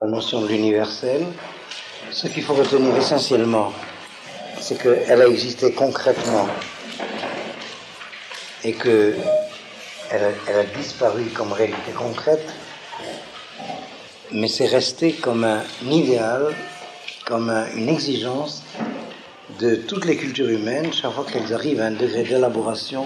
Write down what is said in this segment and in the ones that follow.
La notion de l'universel, ce qu'il faut retenir essentiellement, c'est qu'elle a existé concrètement et qu'elle a disparu comme réalité concrète, mais c'est resté comme un idéal, comme une exigence de toutes les cultures humaines, chaque fois qu'elles arrivent à un degré d'élaboration,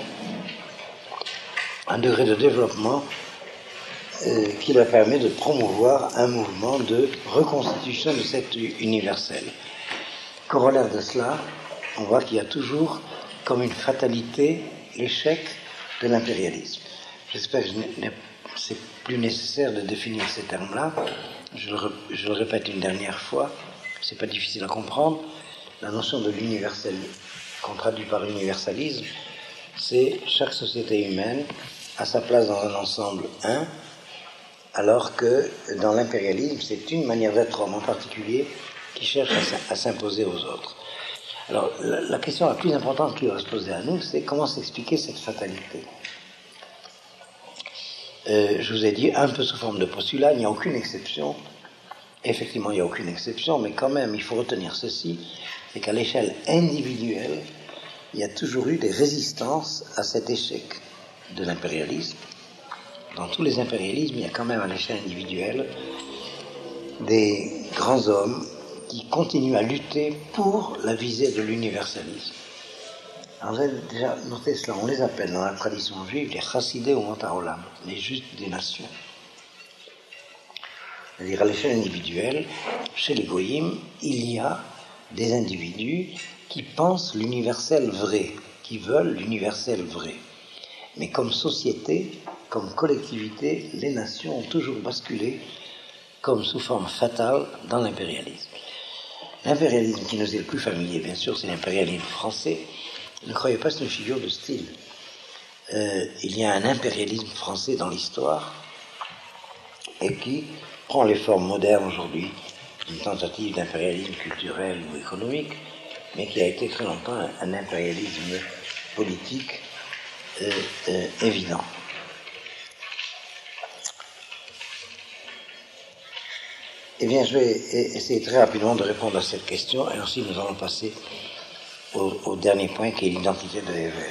un degré de développement qui leur permet de promouvoir un mouvement de reconstitution de cet universel. Corollaire de cela, on voit qu'il y a toujours comme une fatalité l'échec de l'impérialisme. J'espère que c'est plus nécessaire de définir ces termes-là. Je le répète une dernière fois, c'est pas difficile à comprendre. La notion de l'universel, qu'on traduit par universalisme, c'est chaque société humaine a sa place dans un ensemble alors que dans l'impérialisme, c'est une manière d'être homme en particulier qui cherche à s'imposer aux autres. Alors, la question la plus importante qui va se poser à nous, c'est comment s'expliquer cette fatalité. Je vous ai dit, un peu sous forme de postulat, il n'y a aucune exception. Effectivement, il n'y a aucune exception, mais quand même, il faut retenir ceci, c'est qu'à l'échelle individuelle, il y a toujours eu des résistances à cet échec de l'impérialisme. Dans tous les impérialismes, il y a quand même à l'échelle individuelle des grands hommes qui continuent à lutter pour la visée de l'universalisme. Alors vous avez déjà noté cela, on les appelle dans la tradition juive les chassidés ou motarolam, les justes des nations. C'est-à-dire à l'échelle individuelle, chez les goïms, il y a des individus qui pensent l'universel vrai, qui veulent l'universel vrai. Mais comme société, comme collectivité, les nations ont toujours basculé comme sous forme fatale dans l'impérialisme. L'impérialisme qui nous est le plus familier, bien sûr, c'est l'impérialisme français. Ne croyez pas que c'est une figure de style. Il y a un impérialisme français dans l'histoire et qui prend les formes modernes aujourd'hui d'une tentative d'impérialisme culturel ou économique, mais qui a été très longtemps un impérialisme politique évident. Eh bien, je vais essayer très rapidement de répondre à cette question, et ensuite nous allons passer au dernier point qui est l'identité de Weber.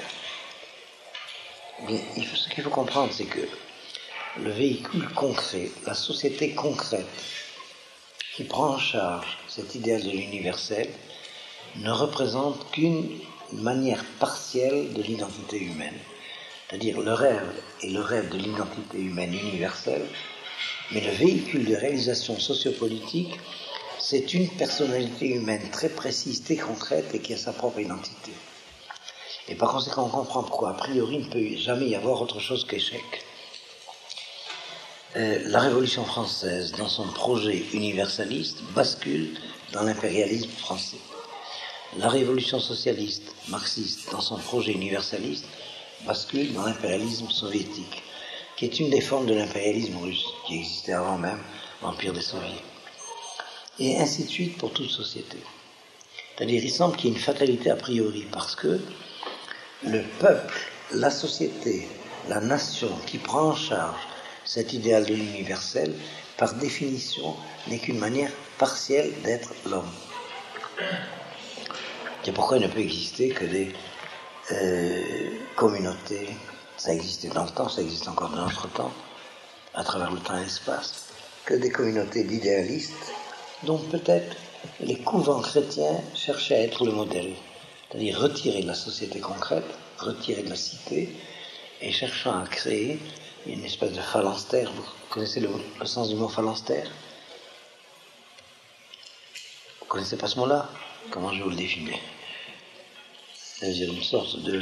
Ce qu'il faut comprendre, c'est que le véhicule concret, la société concrète qui prend en charge cet idéal de l'universel ne représente qu'une manière partielle de l'identité humaine. C'est-à-dire le rêve est le rêve de l'identité humaine universelle, mais le véhicule de réalisation sociopolitique, c'est une personnalité humaine très précise, très concrète et qui a sa propre identité. Et par conséquent, on comprend pourquoi, a priori, il ne peut jamais y avoir autre chose qu'échec. La Révolution française, dans son projet universaliste, bascule dans l'impérialisme français. La Révolution socialiste, marxiste, dans son projet universaliste, bascule dans l'impérialisme soviétique, qui est une des formes de l'impérialisme russe, qui existait avant même l'Empire des Soviets. Et ainsi de suite pour toute société. C'est-à-dire, il semble qu'il y ait une fatalité a priori, parce que le peuple, la société, la nation qui prend en charge cet idéal de l'universel, par définition, n'est qu'une manière partielle d'être l'homme. C'est pourquoi il ne peut exister que des communautés. Ça existait dans le temps, ça existe encore dans notre temps, à travers le temps et l'espace, que des communautés d'idéalistes dont peut-être les couvents chrétiens cherchaient à être le modèle, c'est-à-dire retirer de la société concrète, retirer de la cité, et cherchant à créer une espèce de phalanstère. Vous connaissez le sens du mot phalanstère? Vous connaissez pas ce mot-là? Comment je vais vous le définir? C'est-à-dire une sorte de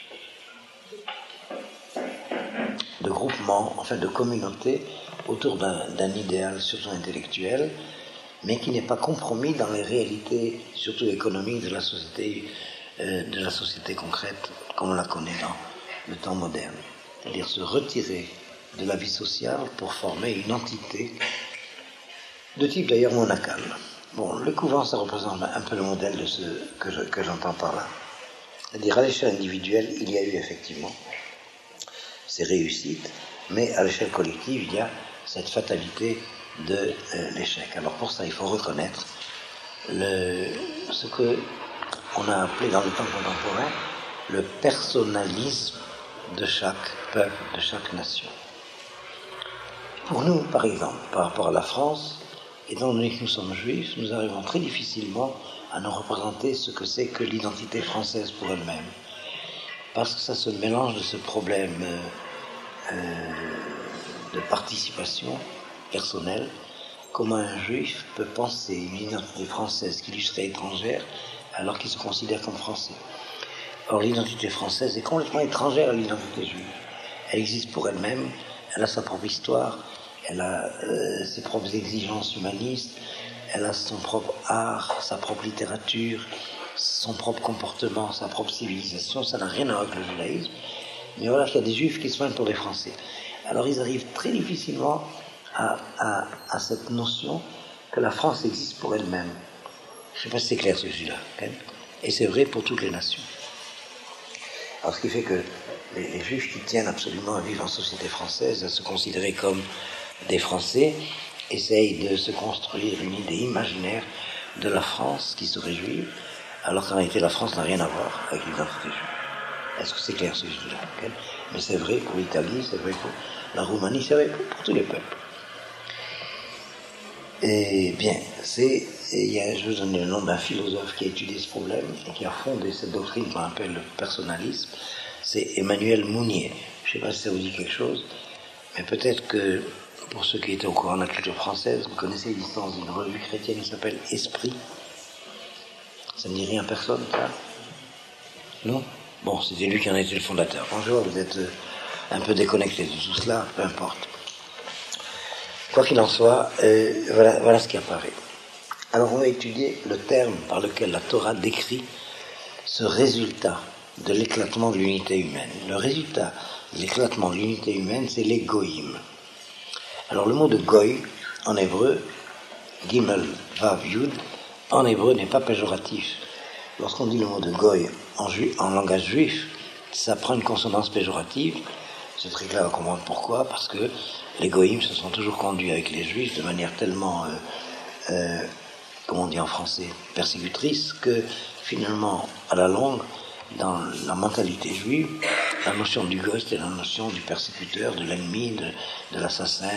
groupement, enfin de communauté, autour d'un idéal surtout intellectuel, mais qui n'est pas compromis dans les réalités, surtout économiques, de la société concrète, comme on la connaît dans le temps moderne. C'est-à-dire se retirer de la vie sociale pour former une entité de type d'ailleurs monacal. Bon, le couvent, ça représente un peu le modèle de ce que j'entends par là. C'est-à-dire à l'échelle individuelle, il y a eu effectivement ces réussites, mais à l'échelle collective, il y a cette fatalité de l'échec. Alors pour ça, il faut reconnaître ce que on a appelé dans le temps contemporain le personnalisme de chaque peuple, de chaque nation. Pour nous, par exemple, par rapport à la France, étant donné que nous sommes juifs, nous arrivons très difficilement à nous représenter ce que c'est que l'identité française pour elle-même. Parce que ça se mélange de ce problème de participation personnelle. Comment un juif peut penser une identité française qui lui serait étrangère alors qu'il se considère comme français. Or, l'identité française est complètement étrangère à l'identité juive. Elle existe pour elle-même, elle a sa propre histoire, elle a ses propres exigences humanistes, elle a son propre art, sa propre littérature, son propre comportement, sa propre civilisation. Ça n'a rien à voir avec le judaïsme. Mais voilà qu'il y a des juifs qui se prennent pour des Français. Alors ils arrivent très difficilement à cette notion que la France existe pour elle-même. Je ne sais pas si c'est clair ce sujet-là. Okay? Et c'est vrai pour toutes les nations. Alors ce qui fait que les juifs qui tiennent absolument à vivre en société française, à se considérer comme des Français, essayent de se construire une idée imaginaire de la France qui serait juive, alors qu'en réalité la France n'a rien à voir avec l'identité juive. Est-ce que c'est clair ce sujet-là? Okay? Mais c'est vrai pour l'Italie, c'est vrai pour la Roumanie, c'est vrai pour tous les peuples. Et bien, je vous donne le nom d'un philosophe qui a étudié ce problème et qui a fondé cette doctrine qu'on appelle le personnalisme. C'est Emmanuel Mounier. Je ne sais pas si ça vous dit quelque chose, mais peut-être que pour ceux qui étaient au courant de la culture française, vous connaissez l'existence d'une revue chrétienne qui s'appelle Esprit. Ça ne dit rien à personne, ça? Non? Bon, c'était lui qui en était le fondateur. Bonjour, vous êtes un peu déconnecté de tout cela, peu importe. Quoi qu'il en soit, voilà ce qui apparaît. Alors on va étudier le terme par lequel la Torah décrit ce résultat de l'éclatement de l'unité humaine. Le résultat de l'éclatement de l'unité humaine, c'est les goïm. Alors le mot de goy, en hébreu, gimel, vav, yud, en hébreu n'est pas péjoratif. Lorsqu'on dit le mot de goy en langage juif, ça prend une consonance péjorative. C'est très clair à comprendre pourquoi, parce que les goïms se sont toujours conduits avec les juifs de manière tellement, comme on dit en français, persécutrice, que finalement, à la longue, dans la mentalité juive, la notion du goy, c'est la notion du persécuteur, de l'ennemi, de l'assassin.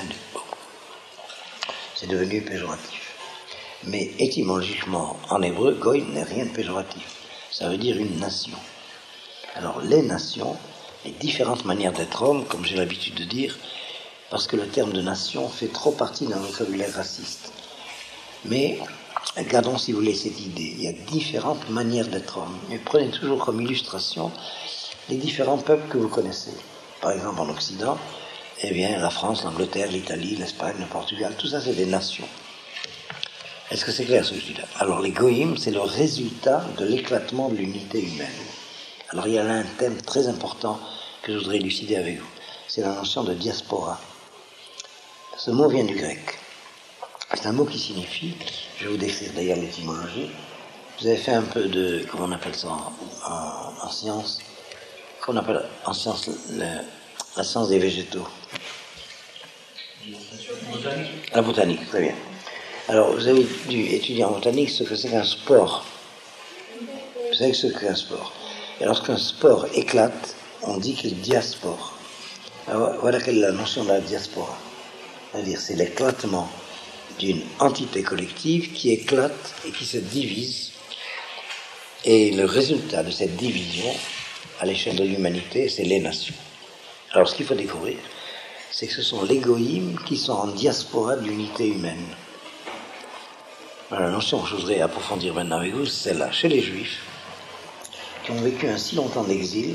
C'est devenu péjoratif. Mais étymologiquement, en hébreu, goy n'est rien de péjoratif. Ça veut dire une nation. Alors, les nations, les différentes manières d'être homme, comme j'ai l'habitude de dire, parce que le terme de nation fait trop partie d'un vocabulaire raciste. Mais gardons, si vous voulez, cette idée. Il y a différentes manières d'être homme. Mais prenez toujours comme illustration les différents peuples que vous connaissez. Par exemple, en Occident, eh bien, la France, l'Angleterre, l'Italie, l'Espagne, le Portugal, tout ça, c'est des nations. Est-ce que c'est clair ce que je dis là? Alors, les goïms, c'est le résultat de l'éclatement de l'unité humaine. Alors, il y a là un thème très important que je voudrais élucider avec vous. C'est la notion de diaspora. Ce mot vient du grec. C'est un mot qui signifie, je vais vous décrire d'ailleurs l'étymologie. Vous avez fait un peu de, comment on appelle ça en science? Comment on appelle en science la science des végétaux? La botanique, très bien. Alors, vous avez dû étudier en botanique ce que c'est qu'un spore. Vous savez ce qu'est un spore. Et lorsqu'un spore éclate, on dit qu'il diaspore. Alors, voilà quelle est la notion de la diaspora. C'est-à-dire, c'est l'éclatement d'une entité collective qui éclate et qui se divise. Et le résultat de cette division, à l'échelle de l'humanité, c'est les nations. Alors, ce qu'il faut découvrir, c'est que ce sont les goïms qui sont en diaspora de l'unité humaine. Voilà, la notion que je voudrais approfondir maintenant avec vous, c'est celle-là. Chez les Juifs, qui ont vécu un si longtemps d'exil,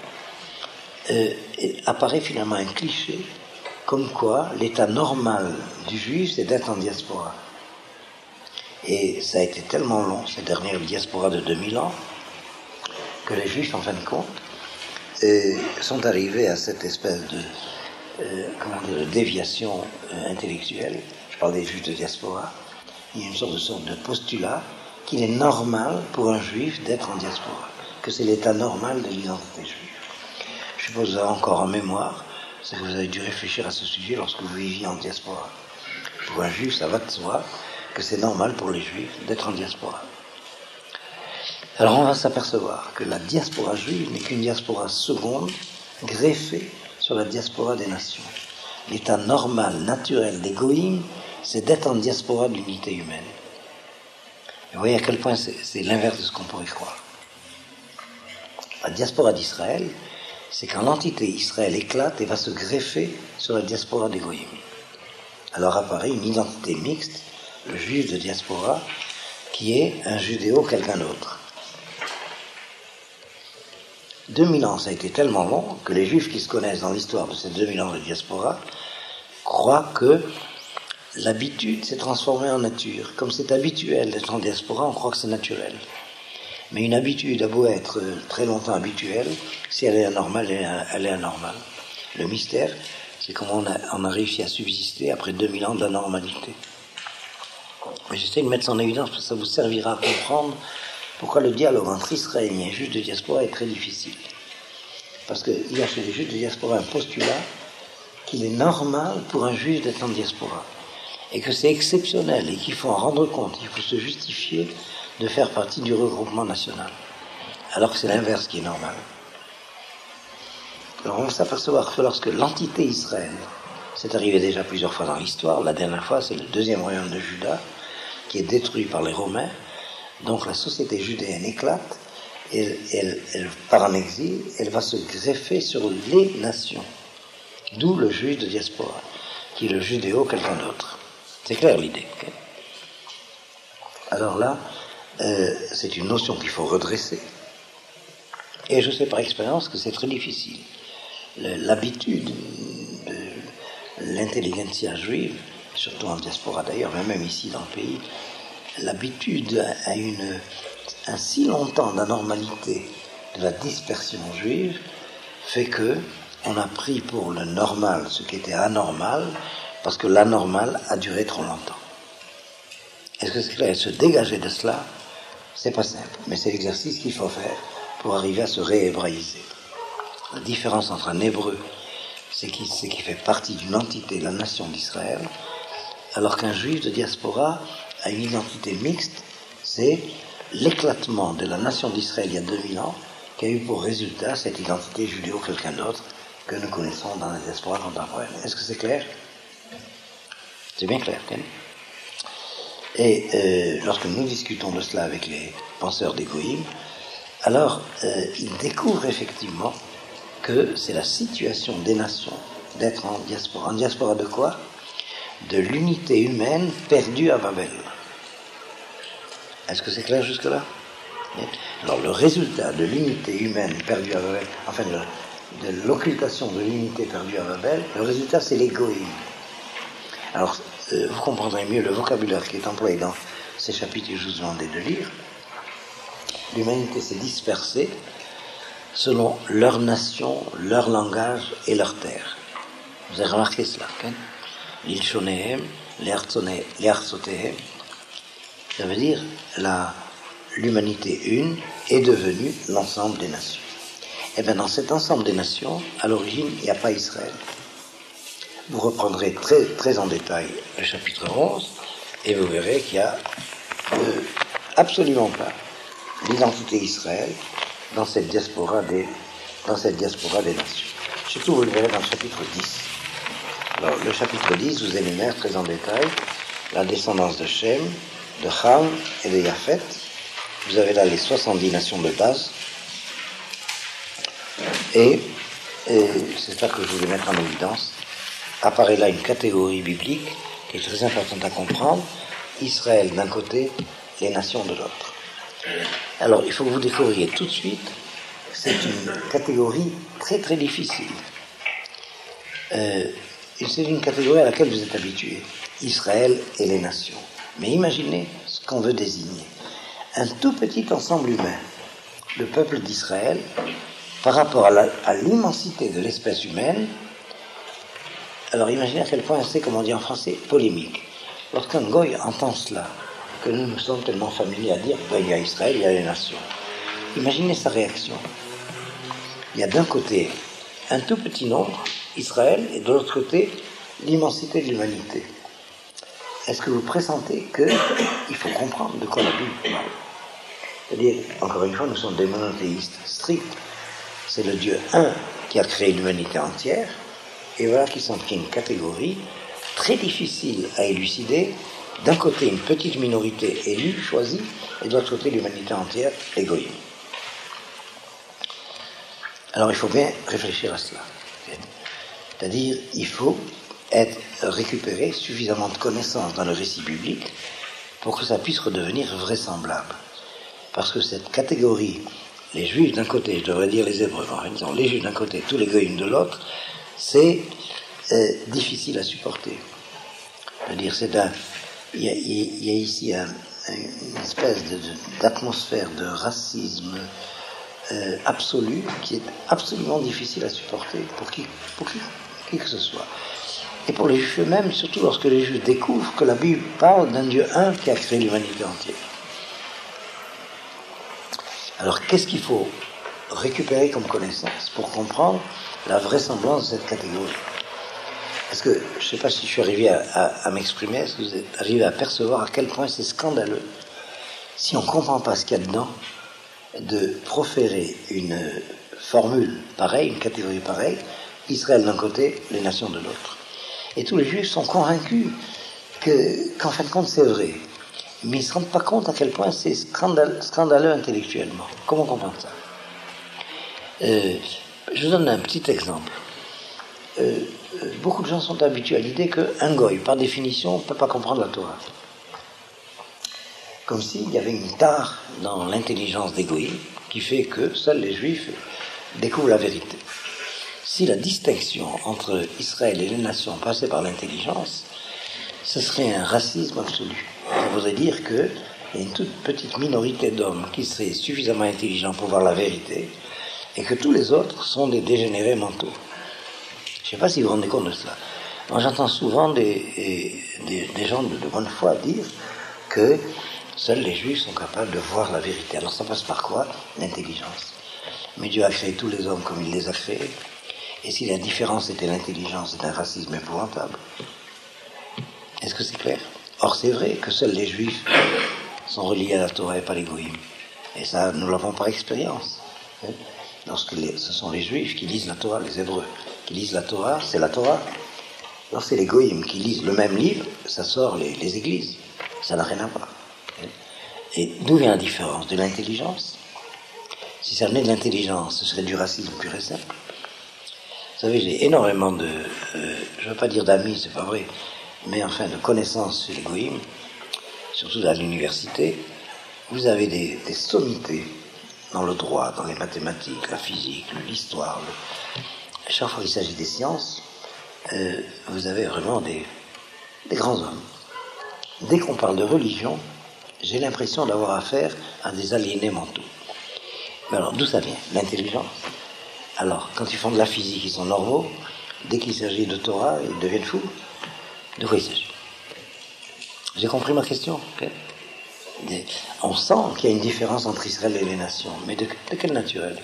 apparaît finalement un cliché comme quoi l'état normal du Juif, c'est d'être en diaspora. Et ça a été tellement long, ces dernières diasporas de 2000 ans, que les Juifs, en fin de compte, sont arrivés à cette espèce de déviation intellectuelle. Je parle des Juifs de diaspora. Il y a une sorte de postulat qu'il est normal pour un Juif d'être en diaspora, que c'est l'état normal de l'identité juive. Je suppose que vous avez encore en mémoire, c'est que vous avez dû réfléchir à ce sujet lorsque vous viviez en diaspora. Pour un juif, ça va de soi que c'est normal pour les juifs d'être en diaspora. Alors on va s'apercevoir que la diaspora juive n'est qu'une diaspora seconde, greffée sur la diaspora des nations. L'état normal, naturel des goïms, c'est d'être en diaspora de l'unité humaine. Et vous voyez à quel point c'est l'inverse de ce qu'on pourrait croire. La diaspora d'Israël, c'est quand l'entité Israël éclate et va se greffer sur la diaspora des goïms. Alors apparaît une identité mixte, le juif de diaspora, qui est un judéo quelqu'un d'autre. 2000 ans, ça a été tellement long que les juifs qui se connaissent dans l'histoire de ces 2000 ans de diaspora croient que l'habitude s'est transformée en nature. Comme c'est habituel d'être en diaspora, on croit que c'est naturel. Mais une habitude a beau être très longtemps habituelle, si elle est anormale, elle est anormale. Le mystère, c'est comment on a réussi à subsister après 2000 ans d'anormalité. Mais j'essaie de mettre ça en évidence parce que ça vous servira à comprendre pourquoi le dialogue entre Israéliens et juifs de diaspora est très difficile. Parce qu'il y a chez les juifs de diaspora un postulat qu'il est normal pour un juif d'être en diaspora. Et que c'est exceptionnel et qu'il faut en rendre compte, il faut se justifier de faire partie du regroupement national. Alors que c'est l'inverse qui est normal. Alors on va s'apercevoir que lorsque l'entité Israël, c'est arrivé déjà plusieurs fois dans l'histoire, la dernière fois c'est le deuxième royaume de Juda, qui est détruit par les Romains, donc la société judéenne éclate, et elle part en exil, elle va se greffer sur les nations. D'où le juif de diaspora, qui est le judéo quelqu'un d'autre. C'est clair l'idée. Okay? Alors là, c'est une notion qu'il faut redresser. Et je sais par expérience que c'est très difficile. L'habitude de l'intelligentsia juive, surtout en diaspora d'ailleurs, mais même ici dans le pays, l'habitude à un si longtemps d'anormalité de la dispersion juive fait que on a pris pour le normal ce qui était anormal parce que l'anormal a duré trop longtemps. Est-ce que c'est clair? Se dégager de cela, c'est pas simple, mais c'est l'exercice qu'il faut faire pour arriver à se réhébraïser. La différence entre un hébreu, c'est qu'il fait partie d'une entité, la nation d'Israël, alors qu'un juif de diaspora a une identité mixte, c'est l'éclatement de la nation d'Israël il y a 2000 ans qui a eu pour résultat cette identité judéo quelqu'un d'autre que nous connaissons dans la diaspora contemporaine. Est-ce que c'est clair? C'est bien clair, Ken. Et lorsque nous discutons de cela avec les penseurs des Goïm, alors ils découvrent effectivement que c'est la situation des nations d'être en diaspora. En diaspora de quoi? De l'unité humaine perdue à Babel. Est-ce que c'est clair jusque-là? Alors le résultat de l'unité humaine perdue à Babel, enfin de l'occultation de l'unité perdue à Babel, le résultat c'est l'égoïsme. Alors vous comprendrez mieux le vocabulaire qui est employé dans ces chapitres que je vous demandais de lire. L'humanité s'est dispersée selon leur nation, leur langage et leur terre. Vous avez remarqué cela, hein? L'Ilshonehem, l'Artsotehem, ça veut dire l'humanité une est devenue l'ensemble des nations. Et bien dans cet ensemble des nations, à l'origine, il n'y a pas Israël. Vous reprendrez très, très en détail le chapitre 11 et vous verrez qu'il n'y a absolument pas l'identité Israël dans cette diaspora des nations. Surtout, vous le verrez dans le chapitre 10. Alors, le chapitre 10 vous énumère très en détail la descendance de Shem, de Ham et de Yafet. Vous avez là les 70 nations de base. Et c'est ça que je voulais mettre en évidence. Apparaît là une catégorie biblique qui est très importante à comprendre. Israël d'un côté, les nations de l'autre. Alors, il faut que vous découvriez tout de suite que c'est une catégorie très très difficile. C'est une catégorie à laquelle vous êtes habitués. Israël et les nations. Mais imaginez ce qu'on veut désigner. Un tout petit ensemble humain, le peuple d'Israël, par rapport à l'immensité de l'espèce humaine. Alors imaginez à quel point c'est, comme on dit en français, polémique. Lorsqu'un goy entend cela, que nous sommes tellement familiers à dire il y a Israël, il y a les nations. Imaginez sa réaction. Il y a d'un côté un tout petit nombre, Israël, et de l'autre côté, l'immensité de l'humanité. est-ce que vous pressentez qu'il faut comprendre de quoi la Bible parle? C'est-à-dire, encore une fois, nous sommes des monothéistes stricts. C'est le Dieu un qui a créé l'humanité entière, et voilà qu'il semble qu'il y a une catégorie très difficile à élucider. D'un côté, une petite minorité élue, choisie, et de l'autre côté, l'humanité entière, égoïste. Alors, il faut bien réfléchir à cela. C'est-à-dire, il faut récupérer suffisamment de connaissances dans le récit biblique pour que ça puisse redevenir vraisemblable. Parce que cette catégorie, les Juifs d'un côté, je devrais dire les Hébreux, en disant les Juifs d'un côté, tous les goïms de l'autre, c'est difficile à supporter. C'est-à-dire, il y a ici une espèce d'atmosphère de racisme absolu qui est absolument difficile à supporter pour qui que ce soit. Et pour les Juifs eux-mêmes, surtout lorsque les Juifs découvrent que la Bible parle d'un Dieu un qui a créé l'humanité entière. Alors, qu'est-ce qu'il faut récupérer comme connaissance pour comprendre la vraisemblance de cette catégorie? Est-ce que, je ne sais pas si je suis arrivé à m'exprimer, est-ce que vous êtes arrivé à percevoir à quel point c'est scandaleux, si on ne comprend pas ce qu'il y a dedans, de proférer une formule pareille, une catégorie pareille, Israël d'un côté, les nations de l'autre. Et tous les Juifs sont convaincus qu'en fin de compte c'est vrai, mais ils ne se rendent pas compte à quel point c'est scandaleux intellectuellement. Comment comprendre ça? Je vous donne un petit exemple. Beaucoup de gens sont habitués à l'idée qu'un goy, par définition, ne peut pas comprendre la Torah. Comme s'il y avait une tare dans l'intelligence des goïs qui fait que seuls les Juifs découvrent la vérité. Si la distinction entre Israël et les nations passait par l'intelligence, ce serait un racisme absolu. Ça voudrait dire qu'il y a une toute petite minorité d'hommes qui seraient suffisamment intelligents pour voir la vérité et que tous les autres sont des dégénérés mentaux. Je ne sais pas si vous vous rendez compte de cela. Moi, j'entends souvent des gens de bonne foi dire que seuls les Juifs sont capables de voir la vérité. Alors ça passe par quoi? L'intelligence. Mais Dieu a créé tous les hommes comme il les a créés. Et si la différence était l'intelligence, c'est un racisme épouvantable. Est-ce que c'est clair? Or, c'est vrai que seuls les Juifs sont reliés à la Torah et pas les goïms. Et ça, nous l'avons par expérience. Lorsque ce sont les Juifs qui lisent la Torah, les Hébreux qui lisent la Torah, c'est la Torah. Lorsque c'est les goïms qui lisent le même livre, ça sort les églises. Ça n'a rien à voir. Et d'où vient la différence? De l'intelligence? Si ça venait de l'intelligence, ce serait du racisme pur et simple. Vous savez, j'ai énormément je ne veux pas dire d'amis, c'est pas vrai, mais enfin de connaissances sur les goïms, surtout à l'université. Vous avez des sommités dans le droit, dans les mathématiques, la physique, l'histoire. Chaque fois qu'il s'agit des sciences, vous avez vraiment des grands hommes. Dès qu'on parle de religion, j'ai l'impression d'avoir affaire à des aliénés mentaux. Mais alors, d'où ça vient? L'intelligence. Alors, quand ils font de la physique, ils sont normaux. Dès qu'il s'agit de Torah, ils deviennent fous. De quoi il s'agit? J'ai compris ma question? Okay. On sent qu'il y a une différence entre Israël et les nations. Mais de quelle nature elle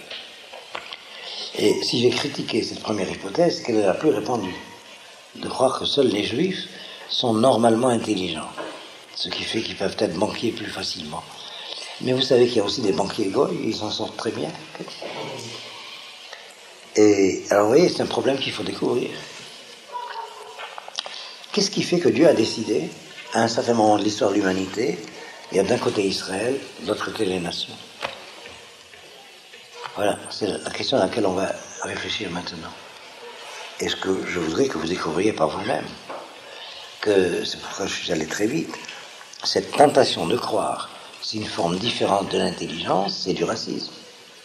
est? Et si j'ai critiqué cette première hypothèse, c'est qu'elle est la plus répandue. De croire que seuls les Juifs sont normalement intelligents. Ce qui fait qu'ils peuvent être banquiers plus facilement. Mais vous savez qu'il y a aussi des banquiers goïs, ils s'en sortent très bien. Et alors vous voyez, c'est un problème qu'il faut découvrir. Qu'est-ce qui fait que Dieu a décidé, à un certain moment de l'histoire de l'humanité, il y a d'un côté Israël, de l'autre côté les nations? Voilà, c'est la question à laquelle on va réfléchir maintenant. Et ce que je voudrais que vous découvriez par vous-même, que c'est pourquoi je suis allé très vite, cette tentation de croire c'est une forme différente de l'intelligence, c'est du racisme.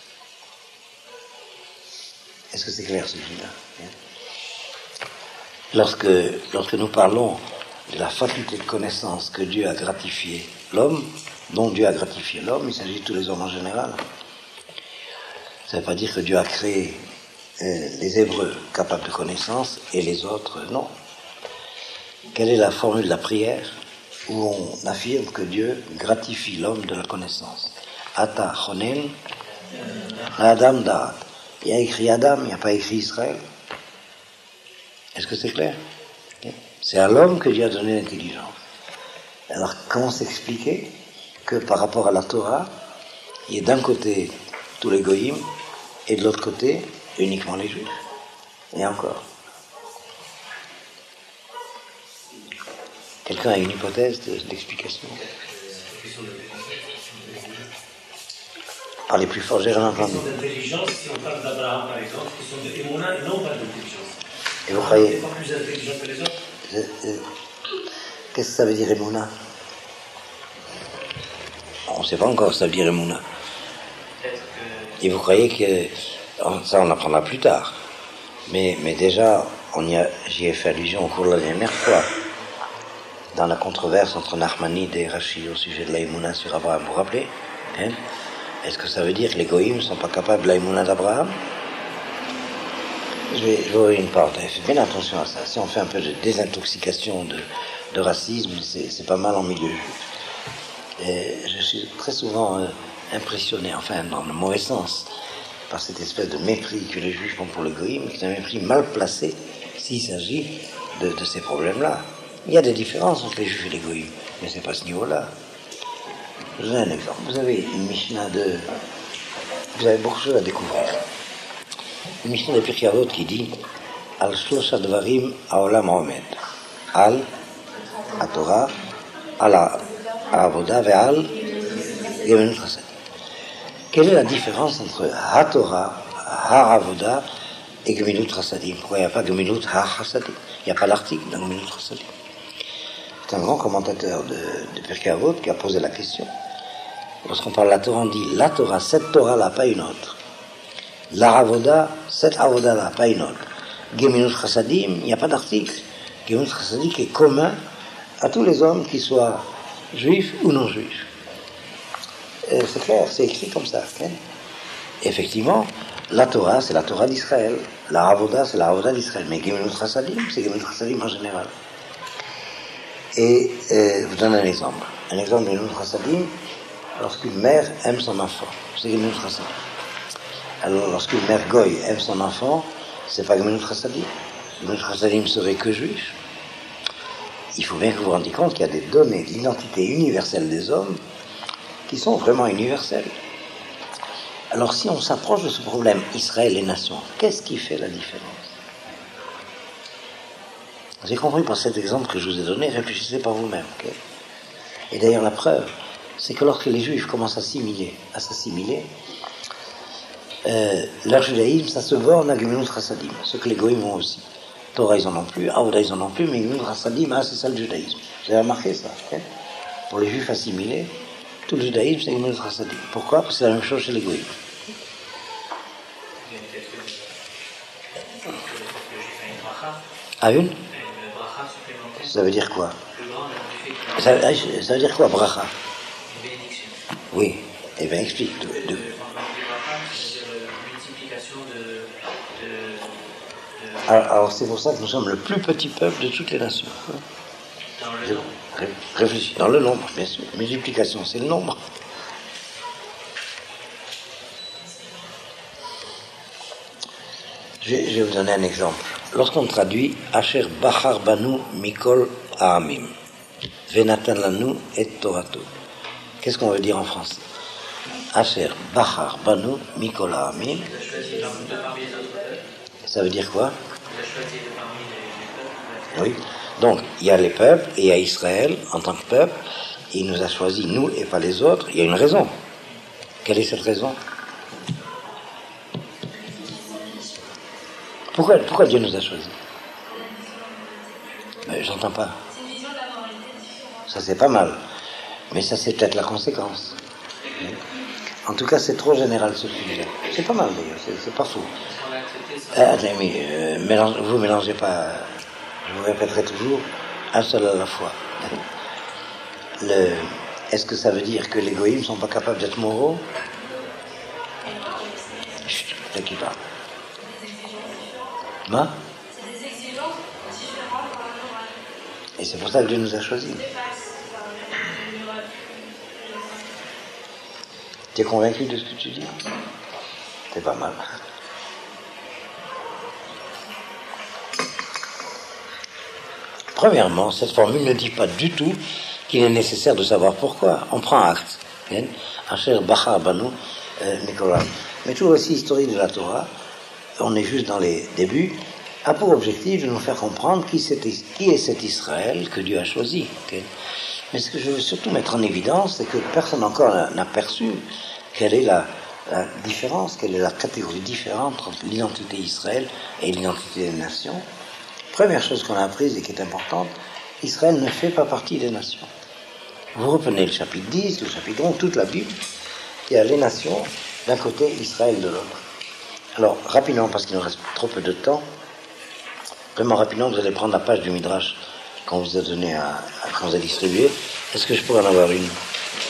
Est-ce que c'est clair ce sujet-là? Lorsque nous parlons de la faculté de connaissance que Dieu a gratifié l'homme, dont Dieu a gratifié l'homme, il s'agit de tous les hommes en général. Ça ne veut pas dire que Dieu a créé les Hébreux capables de connaissance et les autres non. Quelle est la formule de la prière où on affirme que Dieu gratifie l'homme de la connaissance? Ata chonen Adam da'at. Il y a écrit Adam, il n'y a pas écrit Israël. Est-ce que c'est clair? C'est à l'homme que Dieu a donné l'intelligence. Alors, comment s'expliquer que par rapport à la Torah, il y ait d'un côté tous les goïms et de l'autre côté uniquement les juifs? Et encore. Quelqu'un a une hypothèse d'explication? Parlez plus fort, j'ai rien entendu. Question d'intelligence, si on parle d'Abraham par exemple, question de Emouna et non pas d'intelligence. Et vous croyez? Il n'est pas plus intelligent que les autres. Qu'est-ce que ça veut dire Emouna? On ne sait pas encore ce que ça veut dire Emouna. Et vous croyez que... Ça, on apprendra plus tard. Mais déjà, j'y ai fait allusion au cours de la dernière fois. Dans la controverse entre Nachmanide et Rashi au sujet de la Emouna sur Abraham. Vous vous rappelez? Hein? Est-ce que ça veut dire que les goïms ne sont pas capables de la Emouna d'Abraham? Je vais ouvrir une porte. Faites bien attention à ça. Si on fait un peu de désintoxication de racisme, c'est pas mal en milieu juif. Et je suis très souvent impressionné, enfin dans le mauvais sens, par cette espèce de mépris que les juifs ont pour le goïm, qui est un mépris mal placé s'il s'agit de ces problèmes-là. Il y a des différences entre les juifs et les goïm, mais c'est pas ce niveau-là. Je vous donne un exemple. Vous avez une Mishnah vous avez beaucoup de choses à découvrir. Une Mishnah de Pirkei Avot qui dit Al shlosha dvarim haolam omed. Al Torah, al Avoda ve'al Gemilut Chasadim. Quelle est la différence entre Ha-Torah, Ha-Avoda et Gemilut Chasadim? Pourquoi il n'y a pas Gemilut Ha-Chasadim? Il n'y a pas l'article dans Gemilut Chasadim. C'est un grand commentateur de Pirkei Avot qui a posé la question. Lorsqu'on parle de la Torah, on dit la Torah, cette Torah-là, pas une autre. La Avoda, cette Avoda-là, pas une autre. Gemilut Chasadim, il n'y a pas d'article. Gemilut Chasadim qui est commun à tous les hommes, qu'ils soient juifs ou non juifs. C'est clair, c'est écrit comme ça. Hein? Effectivement, la Torah, c'est la Torah d'Israël. La Avoda, c'est la Avoda d'Israël. Mais Gemilut Chasadim, c'est Gemilut Chasadim en général. Et je vous donne un exemple. Un exemple de Gemilut Chasadim, lorsqu'une mère aime son enfant, c'est Gemilut Chasadim. Alors, lorsqu'une mère goy aime son enfant, c'est pas Gemilut Chasadim. Gemilut Chasadim serait que juif. Il faut bien que vous vous rendiez compte qu'il y a des données de l'identité universelle des hommes qui sont vraiment universelles. Alors, si on s'approche de ce problème Israël et nation, qu'est-ce qui fait la différence? Vous avez compris par cet exemple que je vous ai donné, réfléchissez par vous-même. Okay? Et d'ailleurs, la preuve, c'est que lorsque les Juifs commencent à s'assimiler, leur judaïsme, ça se borne à Gemilut Chasadim, ce que les goïms ont aussi. Torah, ils en ont plus, Avoda, ils en ont plus, mais Gemilut Chasadim, c'est ça le judaïsme. Vous avez remarqué ça? Okay? Pour les Juifs assimilés, tout le judaïsme, c'est Gemilut Chasadim. Pourquoi? Parce que c'est la même chose chez les goïms. Ah, une? Ça veut dire quoi? Ça veut dire quoi, bracha? Une bénédiction. Oui, eh bien explique. Multiplication Alors c'est pour ça que nous sommes le plus petit peuple de toutes les nations. dans le nombre. Réfléchis, dans le nombre, bien sûr. Multiplication, c'est le nombre. Je vais vous donner un exemple. Lorsqu'on traduit Asher Bachar Banu Mikol Ha'amim, Venatan Lanu et Torato, qu'est-ce qu'on veut dire en français? Asher Bachar Banu Mikol Ha'amim. Ça veut dire quoi? Oui. Donc, il y a les peuples et il y a Israël en tant que peuple. Il nous a choisis, nous et pas les autres. Il y a une raison. Quelle est cette raison? Pourquoi Dieu nous a choisis? Mais j'entends pas. Ça c'est pas mal. Mais ça c'est peut-être la conséquence. En tout cas c'est trop général ce sujet. C'est pas mal d'ailleurs, c'est pas fou. Attends, mais vous mélangez pas, je vous répéterai toujours, un seul à la fois. Est-ce que ça veut dire que les goïms ne sont pas capables d'être moraux? Chut, de qui parle? Hein? C'est des exigences différentes par rapport à nous. Et c'est pour ça que Dieu nous a choisis. Tu es convaincu de ce que tu dis? C'est pas mal. Premièrement, cette formule ne dit pas du tout qu'il est nécessaire de savoir pourquoi. On prend acte. Asher Bachar Banu Nicolas. Mais tout aussi historique de la Torah, on est juste dans les débuts, a pour objectif de nous faire comprendre qui est cet Israël que Dieu a choisi. Mais ce que je veux surtout mettre en évidence, c'est que personne encore n'a perçu quelle est la différence, quelle est la catégorie différente entre l'identité Israël et l'identité des nations. Première chose qu'on a apprise et qui est importante, Israël ne fait pas partie des nations. Vous reprenez le chapitre 10, le chapitre 11, toute la Bible, il y a les nations d'un côté, Israël de l'autre. Alors, rapidement, parce qu'il nous reste trop peu de temps, vraiment rapidement, vous allez prendre la page du Midrash qu'on vous a donné qu'on vous a distribué. Est-ce que je pourrais en avoir une?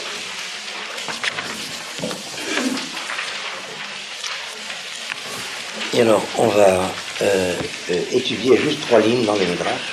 Et alors, on va étudier juste 3 lignes dans le Midrash.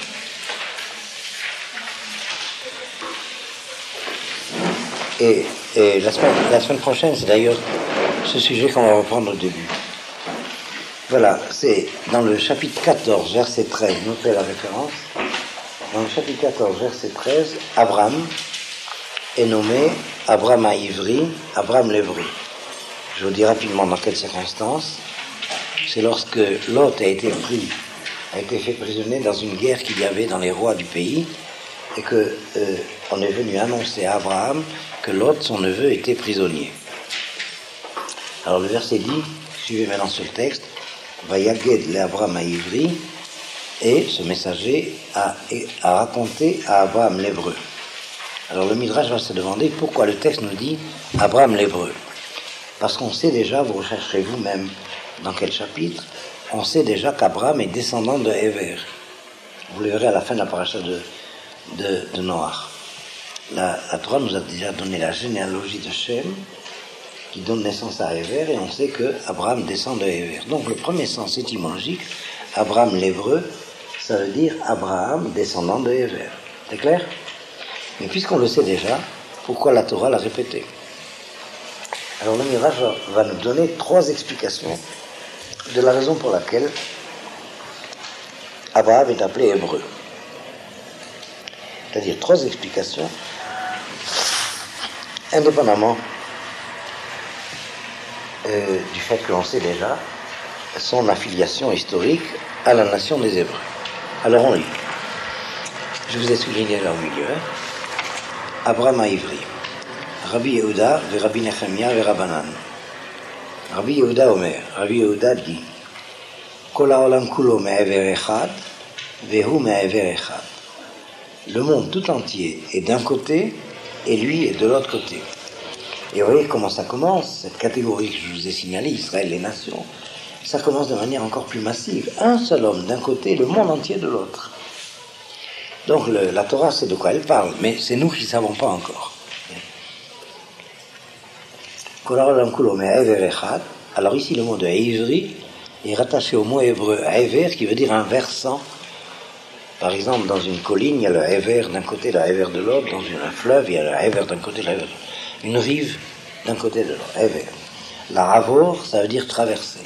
Et la semaine prochaine, c'est d'ailleurs ce sujet qu'on va reprendre au début. Voilà, c'est dans le chapitre 14, verset 13, notez la référence. Dans le chapitre 14, verset 13, Abraham est nommé Abraham à Ivry, Abraham l'Hébreu. Je vous dis rapidement dans quelles circonstances. C'est lorsque Lot a été fait prisonnier dans une guerre qu'il y avait dans les rois du pays, et que on est venu annoncer à Abraham que Lot, son neveu, était prisonnier. Alors le verset dit, suivez maintenant ce texte, Vayaged le Abraham à Ivry, et ce messager a raconté à Abraham l'Hébreu. Alors le Midrash va se demander pourquoi le texte nous dit Abraham l'Hébreu. Parce qu'on sait déjà, vous rechercherez vous-même dans quel chapitre, on sait déjà qu'Abraham est descendant de Héver. Vous le verrez à la fin de la paracha de Noach. La Torah nous a déjà donné la généalogie de Shem, qui donne naissance à Héver, et on sait que Abraham descend de Héver. Donc le premier sens étymologique, Abraham l'Hébreu, ça veut dire Abraham descendant de Héver. C'est clair? Mais puisqu'on le sait déjà, pourquoi la Torah l'a répété? Alors le Midrash va nous donner 3 explications de la raison pour laquelle Abraham est appelé Hébreu. C'est-à-dire 3 explications indépendamment du fait que l'on sait déjà son affiliation historique à la nation des Hébreux. Alors on lit. Je vous ai souligné là au milieu. Abraham à Ivry. Rabbi Yehuda ve Rabbi Nechemia ve Rabbanan. Rabbi Yehuda Omer. Rabbi Yehuda dit Kol ha'olam kulo me'ever echad vehu me'ever echad. Le monde tout entier est d'un côté et lui est de l'autre côté. Et vous voyez comment ça commence, cette catégorie que je vous ai signalée, Israël, les nations, ça commence de manière encore plus massive. Un seul homme d'un côté, le monde entier de l'autre. Donc la Torah, c'est de quoi elle parle, mais c'est nous qui ne savons pas encore. Alors ici, le mot de Ivry est rattaché au mot hébreu Hever, qui veut dire un versant. Par exemple, dans une colline, il y a le Hever d'un côté, le Hever de l'autre. Dans un fleuve, il y a le Hever d'un côté, le Hever de l'autre. Une rive d'un côté de l'autre, Hever. La Havor, ça veut dire traverser.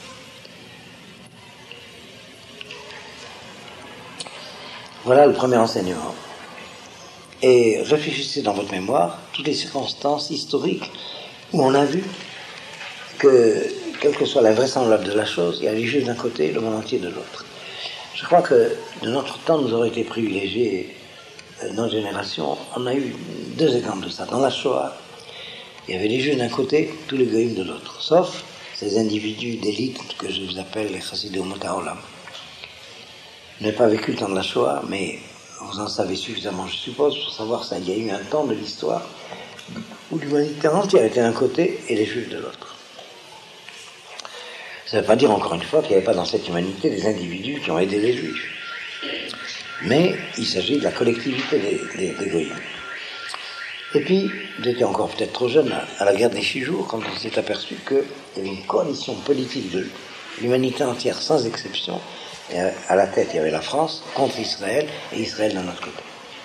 Voilà le premier enseignement. Et réfléchissez dans votre mémoire toutes les circonstances historiques où on a vu que, quelle que soit la vraisemblance de la chose, il y a les Juifs d'un côté et le monde entier de l'autre. Je crois que de notre temps, nous aurions été privilégiés, notre génération. On a eu 2 exemples de ça. Dans la Shoah, il y avait les Juifs d'un côté, tous les goïms de l'autre, sauf ces individus d'élite que je vous appelle les Chassidé Umot HaOlam. Je n'ai pas vécu le temps de la Shoah, mais vous en savez suffisamment, je suppose, pour savoir ça. Il y a eu un temps de l'histoire où l'humanité entière était d'un côté et les Juifs de l'autre. Ça ne veut pas dire, encore une fois, qu'il n'y avait pas dans cette humanité des individus qui ont aidé les Juifs. Mais il s'agit de la collectivité des goïms. Et puis, j'étais encore peut-être trop jeune à la guerre des 6 jours, quand on s'est aperçu qu'il y avait une coalition politique de l'humanité entière, sans exception, et à la tête il y avait la France, contre Israël, et Israël d'un autre côté.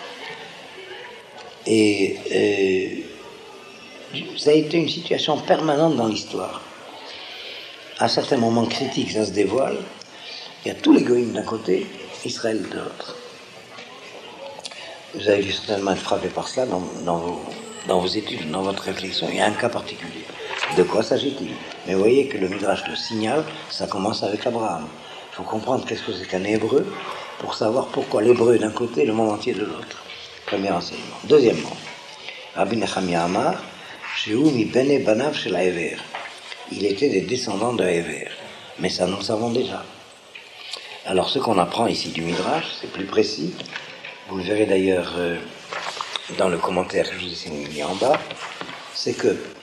Et ça a été une situation permanente dans l'histoire. À certains moments critiques, ça se dévoile, il y a tous les goïms d'un côté, Israël de l'autre. Vous avez dû certainement être frappé par cela dans vos études, dans votre réflexion. Il y a un cas particulier. De quoi s'agit-il? Mais vous voyez que le Midrash le signale, ça commence avec Abraham. Il faut comprendre qu'est-ce que c'est qu'un hébreu pour savoir pourquoi l'hébreu d'un côté et le monde entier de l'autre. Premier enseignement. Deuxièmement, Rabbi Nechemia Amar, Shehu mi bene banav shel haEver. Il était des descendants de Haever. Mais ça, nous le savons déjà. Alors, ce qu'on apprend ici du Midrash, c'est plus précis. Vous le verrez d'ailleurs dans le commentaire que je vous ai mis en bas, c'est que